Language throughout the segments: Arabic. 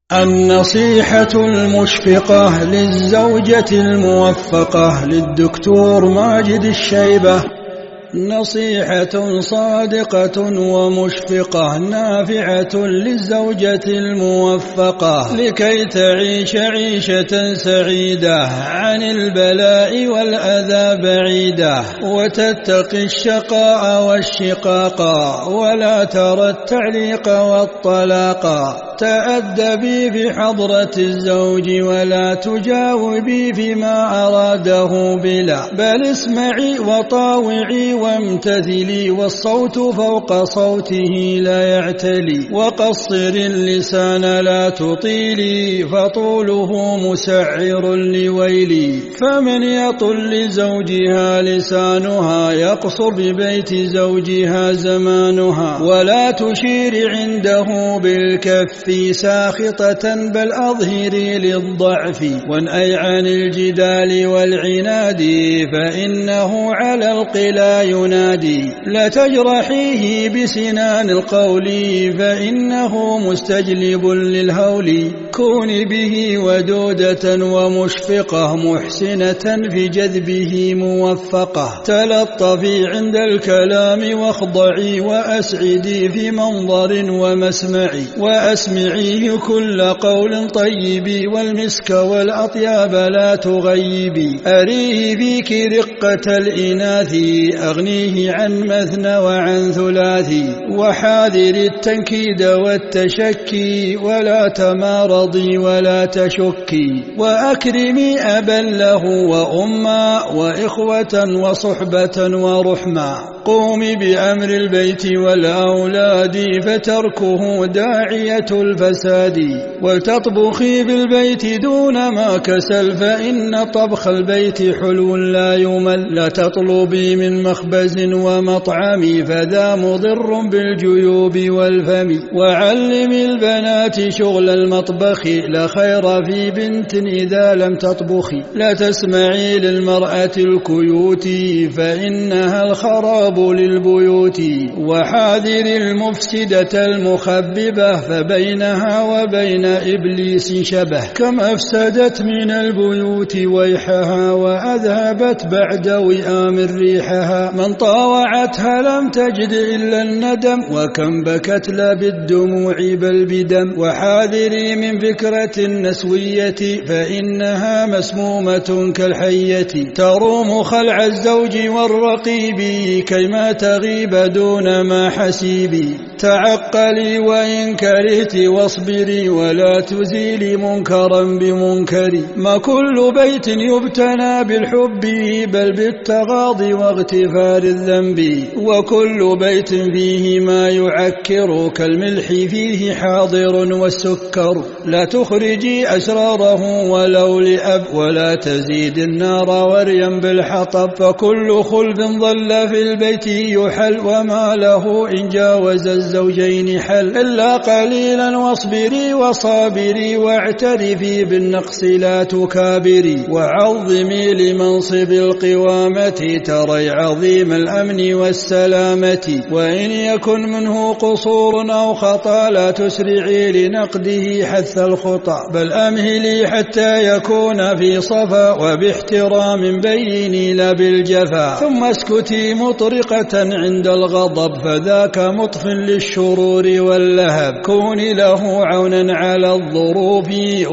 النصيحة المشفقة للزوجة الموفقة للدكتور ماجد الشيبة، نصيحة صادقة ومشفقة نافعة للزوجة الموفقة لكي تعيش عيشة سعيدة عن البلاء والأذى بعيدة، وتتقي الشقاء والشقاق ولا ترى التعليق والطلاق. تأدبي بحضرة الزوج ولا تجاوبي فيما أراده بلا، بل اسمعي وطاوعي وامتثلي، والصوت فوق صوته لا يعتلي. وقصري اللسان لا تطيلي، فطوله مسعر لويلي. فمن يطل لزوجها لسانها يقصر ببيت زوجها زمانها. ولا تشير عنده بالكف ساخطة، بل أظهري للضعف وانأي عن الجدال والعناد، فإنه على القلا ينادي. لا تجرحيه بسنان القول، فإنه مستجلب للهول. كوني به ودودة ومشفقة، محسنة في جذبه موفقة. تلطفي عند الكلام واخضعي، وأسعدي في منظر ومسمعي. وأسمعيه كل قول طيب، والمسك والأطياب لا تغيبي. أريه فيك رقة الإناث، أغنيه عن مثنى وعن ثلاث. وحاذر التنكيد والتشكي، ولا تمارضي ولا تشكي. وأكرمي أبا له وأما، وإخوة وصحبة ورحما. قومي بأمر البيت والأولاد، فتركه داعية الفساد. ولتطبخي بالبيت دون ما كسل، فإن طبخ البيت حلو لا يمل. لا تطلبي من مخبز ومطعم، فذا مضر بالجيوب والفم. وعلمي البنات شغل المطبخ، لا خير في بنت إذا لم تطبخي. لا تسمعي للمرأة الكيوت، فإنها الخراب للبيوت. وحاذر المفسدة المخببة، فبينها وبين إبليس شبه. كم أفسدت من البيوت ويحها، وأذهبت بعد وئام ريحها. من طاوعتها لم تجد إلا الندم، وكم بكت لا بالدموع بل بدم. وحاذري من فكرة النسوية، فإنها مسمومة كالحية. تروم خلع الزوج والرقيب، كيما تغيب دون ما حسيبي. تعقلي وإن كرهت واصبري، ولا تزيلي منكرا بمنكر. ما كل بيت يبتنى بالحب، بل بالتغاضي واغتفار الذنب. وكل بيت فيه ما يعكر، كالملح فيه حاضر والسكر. لا تخرجي أسراره ولو لأب، ولا تزيد النار وريا بالحطب. فكل خلف ظل في البيت يحل، وما له إن جاوز الزوجين حل. إلا قليلا واصبري وصابري، واعترفي بالنقص لا تكابري. وعظمي لمنصب القوامة، تري عظيم الأمن والسلامة. وإن يكن منه قصور أو خطأ، لا تسرعي لنقده حث الخطأ، بل أمهلي حتى يكون في صفا. وباحترام بيني لا بالجفا. ثم اسكتي مطرقة عند الغضب، فذاك مطف للشرور واللهب. كوني له عونا على الظروف،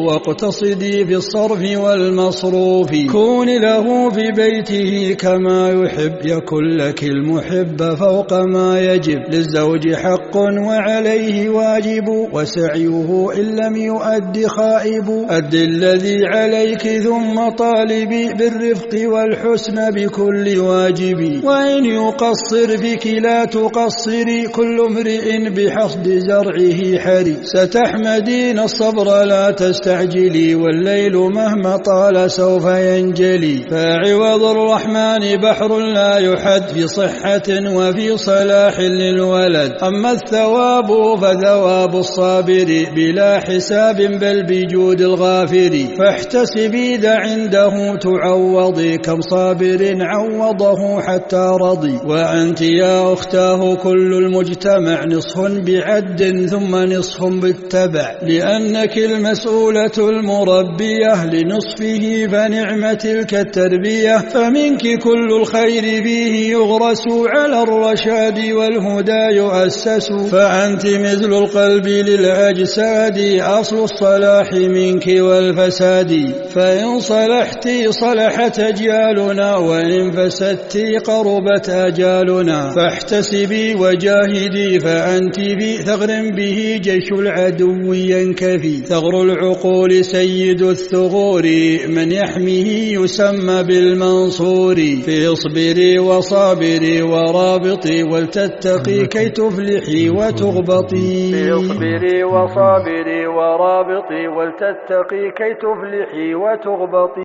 واقتصدي في الصرف والمصروف. كوني له في بيته كما يحب، يكن لك المحب فوق ما يجب. للزوج حق وعليه واجب، وسعيه إن لم يؤد خائب. أد الذي عليك ثم طالبي، بالرفق والحسن بكل واجب. وإن يقصر فيك لا تقصري، كل امرئ بحصد زرعه حري. ستحمدين الصبر لا تستعجلي، والليل مهما طال سوف ينجلي. فعوض الرحمن بحر لا يحد، في صحة وفي صلاح للولد. أما الثواب فثواب الصابر بلا حساب بل بجود الغافر، فاحتسبي ذا عنده تعوضي كم صابر عوضه حتى رضي. وأنت يا أختاه كل المجتمع نصف بعد ثم نصف بالتبع، لأنك المسؤولة المربية لنصفه فنعم تلك التربية، فمنك كل الخير فيه يغرس على الرشاد والهدى يؤسس، فأنت مثل القلب للأجساد أصل الصلاح منك والفساد، فإن صلحت صلحت أجيالنا وإن فسدت قربت أجالنا، فاحتسبي وجاهدي فأنت بي ثغر به جيش العدو ينكفي، ثغر العقول سيد الثغور من يحميه يسمى بالمنصور، فاصبري وصابري ورابطي ولتتقي كي تفلحي وتغبطي، فاصبري وصابري ورابطي ولتتقي كي تفلحي وتغبطي.